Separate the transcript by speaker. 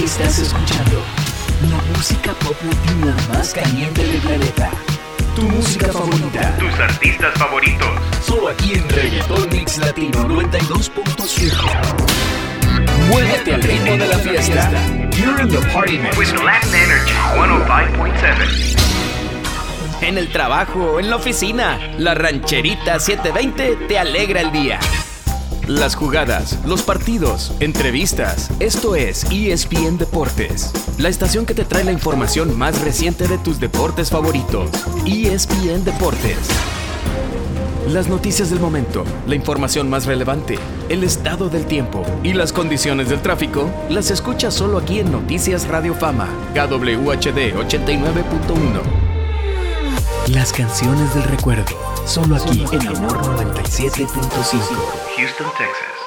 Speaker 1: Estás escuchando la música pop latina más caliente del planeta. Tu música favorita.
Speaker 2: Tus artistas favoritos.
Speaker 1: Solo aquí en Reggaeton Mix Latino 92.5. Muévete al ritmo de la fiesta. You're in the party mix.
Speaker 2: With Latin Energy 105.7.
Speaker 3: En el trabajo, en la oficina, la rancherita 720 te alegra el día. Las jugadas, los partidos, entrevistas. Esto es ESPN Deportes, la estación que te trae la información más reciente de tus deportes favoritos. ESPN Deportes. Las noticias del momento, la información más relevante, el estado del tiempo y las condiciones del tráfico las escuchas solo aquí en Noticias Radio Fama, KWHD 89.1. Las canciones del recuerdo, solo aquí en Amor 97.5.
Speaker 2: Houston, Texas.